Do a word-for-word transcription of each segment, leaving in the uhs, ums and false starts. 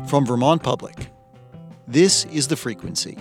From Vermont Public, this is The Frequency.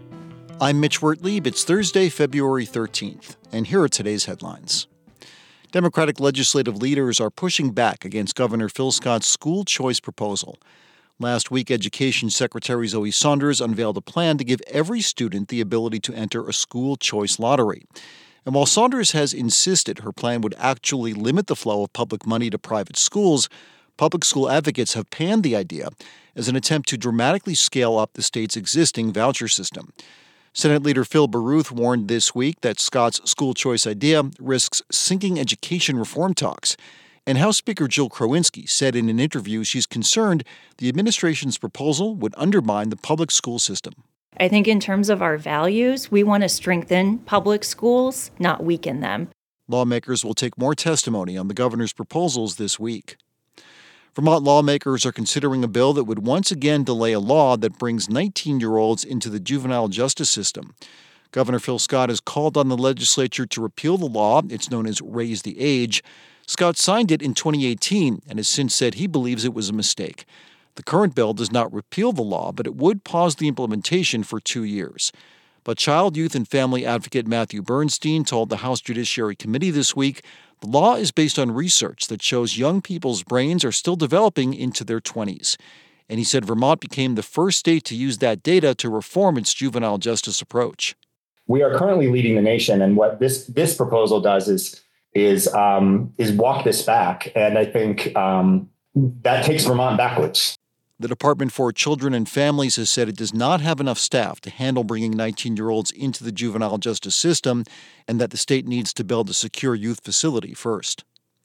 I'm Mitch Wertlieb. It's Thursday, February thirteenth, and here are today's headlines. Democratic legislative leaders are pushing back against Governor Phil Scott's school choice proposal. Last week, Education Secretary Zoe Saunders unveiled a plan to give every student the ability to enter a school choice lottery. And while Saunders has insisted her plan would actually limit the flow of public money to private schools, public school advocates have panned the idea as an attempt to dramatically scale up the state's existing voucher system. Senate Leader Phil Baruth warned this week that Scott's school choice idea risks sinking education reform talks. And House Speaker Jill Krowinski said in an interview she's concerned the administration's proposal would undermine the public school system. I think in terms of our values, we want to strengthen public schools, not weaken them. Lawmakers will take more testimony on the governor's proposals this week. Vermont lawmakers are considering a bill that would once again delay a law that brings nineteen-year-olds into the juvenile justice system. Governor Phil Scott has called on the legislature to repeal the law. It's known as Raise the Age. Scott signed it in twenty eighteen and has since said he believes it was a mistake. The current bill does not repeal the law, but it would pause the implementation for two years. But Child, Youth, and Family Advocate Matthew Bernstein told the House Judiciary Committee this week the law is based on research that shows young people's brains are still developing into their twenties. And he said Vermont became the first state to use that data to reform its juvenile justice approach. We are currently leading the nation, and what this this proposal does is is um, is walk this back, and I think um, that takes Vermont backwards. The Department for Children and Families has said it does not have enough staff to handle bringing nineteen-year-olds into the juvenile justice system and that the state needs to build a secure youth facility first.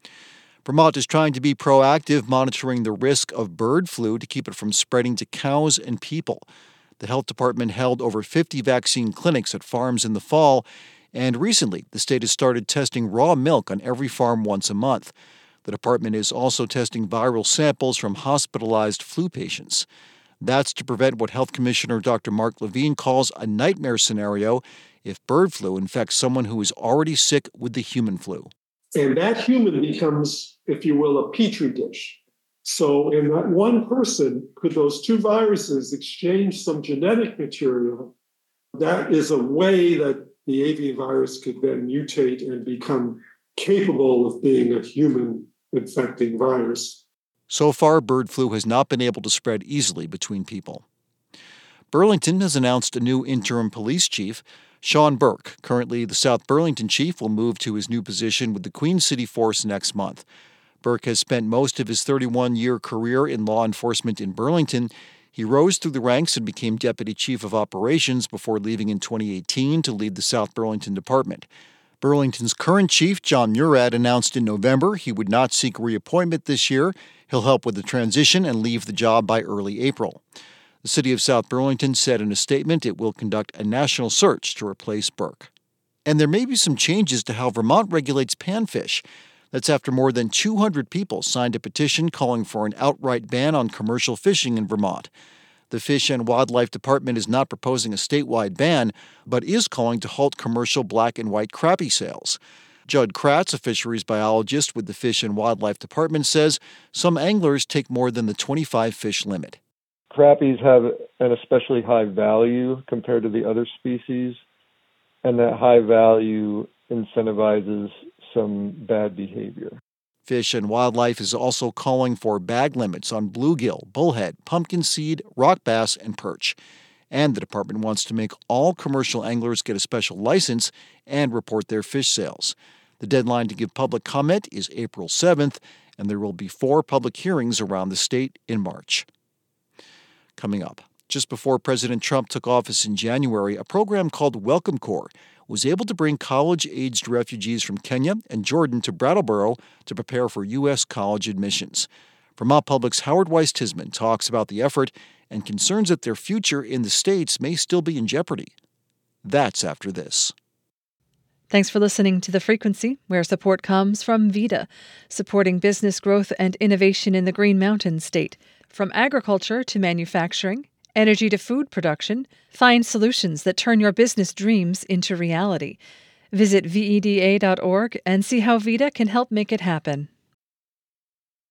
Vermont is trying to be proactive, monitoring the risk of bird flu to keep it from spreading to cows and people. The health department held over fifty vaccine clinics at farms in the fall, and recently the state has started testing raw milk on every farm once a month. The department is also testing viral samples from hospitalized flu patients. That's to prevent what Health Commissioner Doctor Mark Levine calls a nightmare scenario if bird flu infects someone who is already sick with the human flu. And that human becomes, if you will, a petri dish. So in that one person, could those two viruses exchange some genetic material? That is a way that the avian virus could then mutate and become capable of being a human infecting virus. So far, bird flu has not been able to spread easily between people. Burlington has announced a new interim police chief. Sean Burke, currently the South Burlington chief, will move to his new position with the Queen City Force next month. Burke has spent most of his thirty-one-year career in law enforcement in Burlington. He rose through the ranks and became deputy chief of operations before leaving in twenty eighteen to lead the South Burlington Department. Burlington's current chief, John Murad, announced in November he would not seek reappointment this year. He'll help with the transition and leave the job by early April. The city of South Burlington said in a statement it will conduct a national search to replace Burke. And there may be some changes to how Vermont regulates panfish. That's after more than two hundred people signed a petition calling for an outright ban on commercial fishing in Vermont. The Fish and Wildlife Department is not proposing a statewide ban, but is calling to halt commercial black and white crappie sales. Judd Kratz, a fisheries biologist with the Fish and Wildlife Department, says some anglers take more than the twenty-five fish limit. Crappies have an especially high value compared to the other species, and that high value incentivizes some bad behavior. Fish and Wildlife is also calling for bag limits on bluegill, bullhead, pumpkin seed, rock bass, and perch. And the department wants to make all commercial anglers get a special license and report their fish sales. The deadline to give public comment is April seventh, and there will be four public hearings around the state in March. Coming up, just before President Trump took office in January, a program called Welcome Corps was able to bring college-aged refugees from Kenya and Jordan to Brattleboro to prepare for U S college admissions. Vermont Public's Howard Weiss-Tisman talks about the effort and concerns that their future in the States may still be in jeopardy. That's after this. Thanks for listening to The Frequency, where support comes from VITA, supporting business growth and innovation in the Green Mountain State. From agriculture to manufacturing, energy to food production, find solutions that turn your business dreams into reality. Visit V E D A dot org and see how VITA can help make it happen.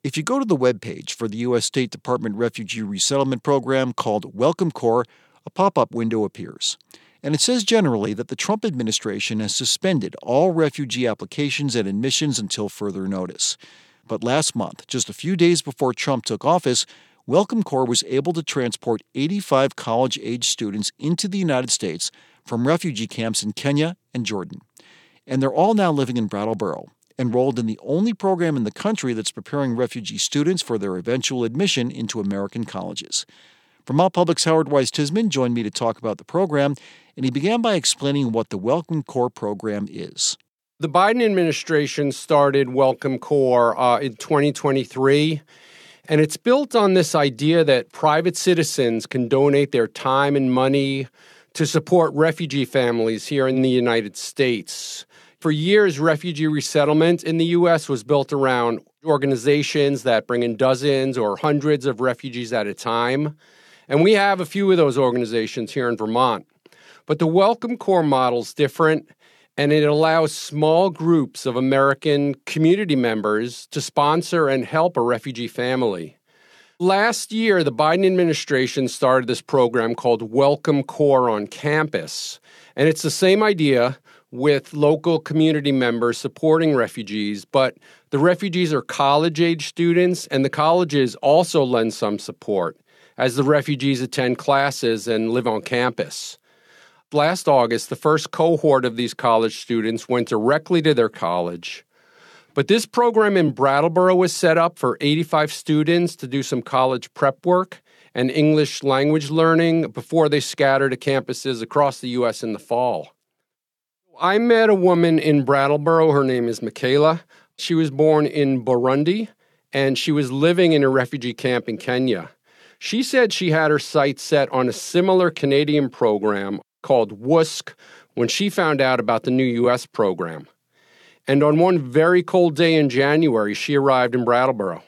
If you go to the webpage for the U S State Department Refugee Resettlement Program called Welcome Corps, a pop-up window appears. And it says generally that the Trump administration has suspended all refugee applications and admissions until further notice. But last month, just a few days before Trump took office, Welcome Corps was able to transport eighty-five college-age students into the United States from refugee camps in Kenya and Jordan. And they're all now living in Brattleboro, enrolled in the only program in the country that's preparing refugee students for their eventual admission into American colleges. Vermont Public's Howard Wise-Tisman joined me to talk about the program, and he began by explaining what the Welcome Corps program is. The Biden administration started Welcome Corps uh, in twenty twenty-three, and it's built on this idea that private citizens can donate their time and money to support refugee families here in the United States. For years, refugee resettlement in the U S was built around organizations that bring in dozens or hundreds of refugees at a time. And we have a few of those organizations here in Vermont. But the Welcome Corps model is different, and it allows small groups of American community members to sponsor and help a refugee family. Last year, the Biden administration started this program called Welcome Corps on Campus. And it's the same idea with local community members supporting refugees, but the refugees are college-age students, and the colleges also lend some support as the refugees attend classes and live on campus. Last August, the first cohort of these college students went directly to their college. But this program in Brattleboro was set up for eighty-five students to do some college prep work and English language learning before they scatter to campuses across the U S in the fall. I met a woman in Brattleboro. Her name is Michaela. She was born in Burundi, and she was living in a refugee camp in Kenya. She said she had her sights set on a similar Canadian program called W U S C when she found out about the new U S program. And on one very cold day in January, she arrived in Brattleboro.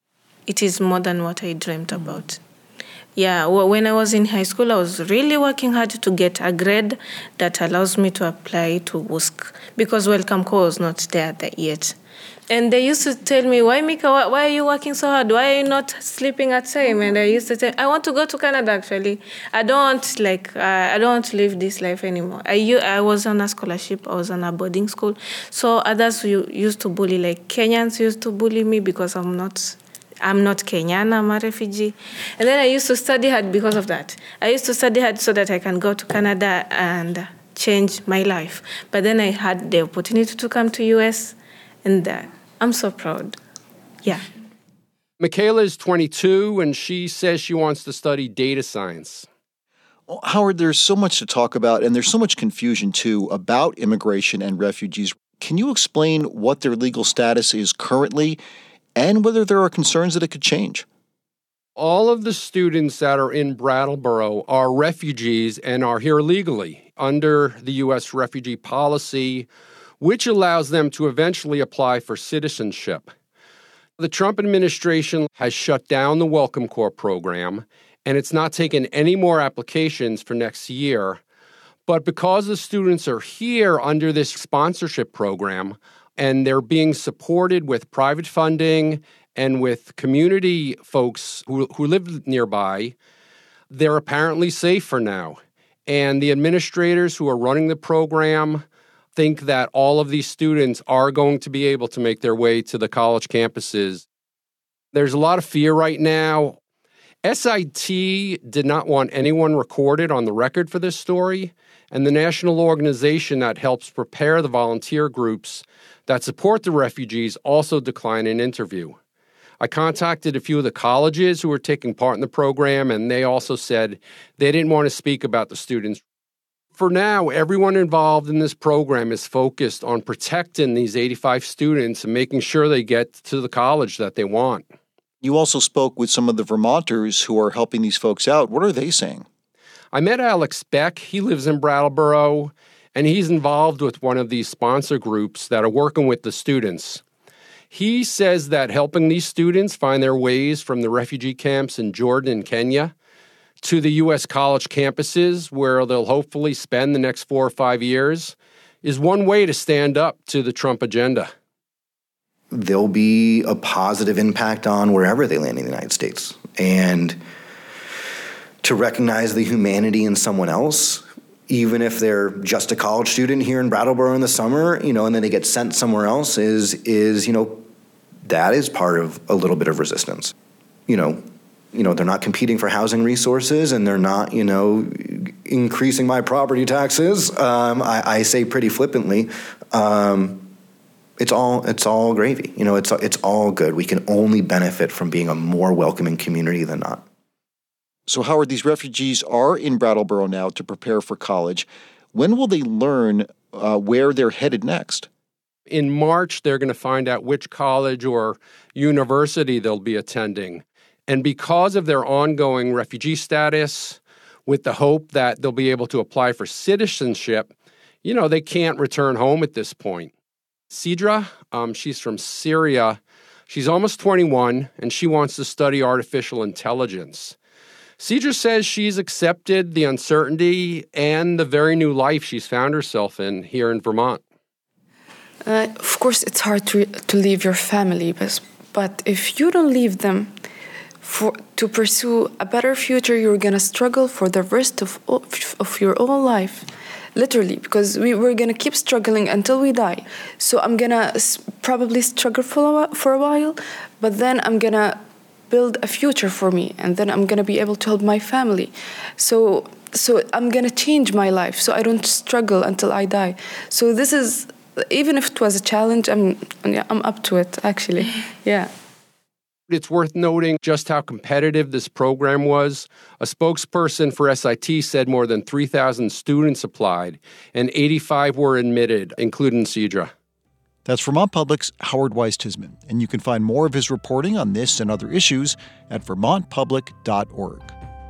It is more than what I dreamt about. Yeah, well, when I was in high school, I was really working hard to get a grade that allows me to apply to W U S C because Welcome Corps was not there yet. And they used to tell me, why, Mika, why, why are you working so hard? Why are you not sleeping at time? And I used to say, I want to go to Canada, actually. I don't want, like, uh, I don't want to live this life anymore. I, I was on a scholarship. I was on a boarding school. So others used to bully, like Kenyans used to bully me because I'm not... I'm not Kenyan, I'm a refugee. And then I used to study hard because of that. I used to study hard so that I can go to Canada and change my life. But then I had the opportunity to come to U S, and uh, I'm so proud. Yeah. Michaela is twenty-two, and she says she wants to study data science. Well, Howard, there's so much to talk about, and there's so much confusion, too, about immigration and refugees. Can you explain what their legal status is currently and whether there are concerns that it could change? All of the students that are in Brattleboro are refugees and are here legally under the U S refugee policy, which allows them to eventually apply for citizenship. The Trump administration has shut down the Welcome Corps program, and it's not taken any more applications for next year. But because the students are here under this sponsorship program, and they're being supported with private funding and with community folks who, who live nearby, they're apparently safe for now. And the administrators who are running the program think that all of these students are going to be able to make their way to the college campuses. There's a lot of fear right now. S I T did not want anyone recorded on the record for this story, and the national organization that helps prepare the volunteer groups that support the refugees also declined an interview. I contacted a few of the colleges who were taking part in the program, and they also said they didn't want to speak about the students. For now, everyone involved in this program is focused on protecting these eighty-five students and making sure they get to the college that they want. You also spoke with some of the Vermonters who are helping these folks out. What are they saying? I met Alex Beck. He lives in Brattleboro, and he's involved with one of these sponsor groups that are working with the students. He says that helping these students find their ways from the refugee camps in Jordan and Kenya to the U S college campuses where they'll hopefully spend the next four or five years is one way to stand up to the Trump agenda. there'll be a positive impact on wherever they land in the United States. And to recognize the humanity in someone else, even if they're just a college student here in Brattleboro in the summer, you know, and then they get sent somewhere else, is, is you know, that is part of a little bit of resistance. You know, you know, they're not competing for housing resources, and they're not, you know, increasing my property taxes. Um, I, I say pretty flippantly, um, it's all it's all gravy. You know, it's it's all good. We can only benefit from being a more welcoming community than not. So, Howard, these refugees are in Brattleboro now to prepare for college. When will they learn uh, where they're headed next? In March, they're going to find out which college or university they'll be attending. And because of their ongoing refugee status, with the hope that they'll be able to apply for citizenship, you know, they can't return home at this point. Sidra, um, she's from Syria. She's almost twenty-one, and she wants to study artificial intelligence. Sidra says she's accepted the uncertainty and the very new life she's found herself in here in Vermont. Uh, of course, it's hard to to leave your family, but, but if you don't leave them for to pursue a better future, you're going to struggle for the rest of, of your whole life. Literally, because we, we're going to keep struggling until we die. So I'm going to probably struggle for a, while, for a while, but then I'm going to build a future for me, and then I'm going to be able to help my family. So so I'm going to change my life so I don't struggle until I die. So this is, even if it was a challenge, I'm, I'm up to it, actually. Yeah. It's worth noting just how competitive this program was. A spokesperson for S I T said more than three thousand students applied, and eighty-five were admitted, including Sidra. That's Vermont Public's Howard Weiss-Tisman, and you can find more of his reporting on this and other issues at vermont public dot org.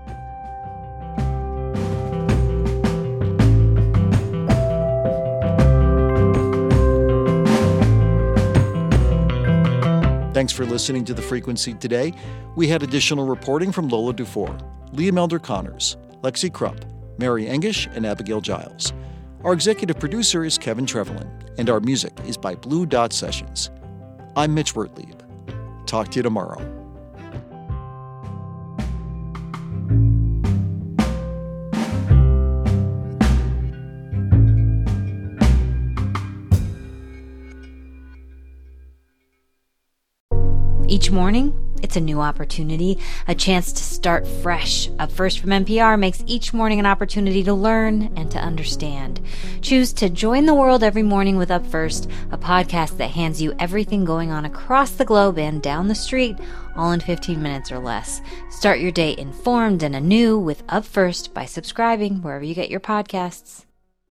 Thanks for listening to The Frequency today. We had additional reporting from Lola Dufour, Liam Elder-Connors, Lexi Krupp, Mary Engish, and Abigail Giles. Our executive producer is Kevin Trevelyan, and our music is by Blue Dot Sessions. I'm Mitch Wertlieb. Talk to you tomorrow. Each morning, it's a new opportunity, a chance to start fresh. Up First from N P R makes each morning an opportunity to learn and to understand. Choose to join the world every morning with Up First, a podcast that hands you everything going on across the globe and down the street, all in fifteen minutes or less. Start your day informed and anew with Up First by subscribing wherever you get your podcasts.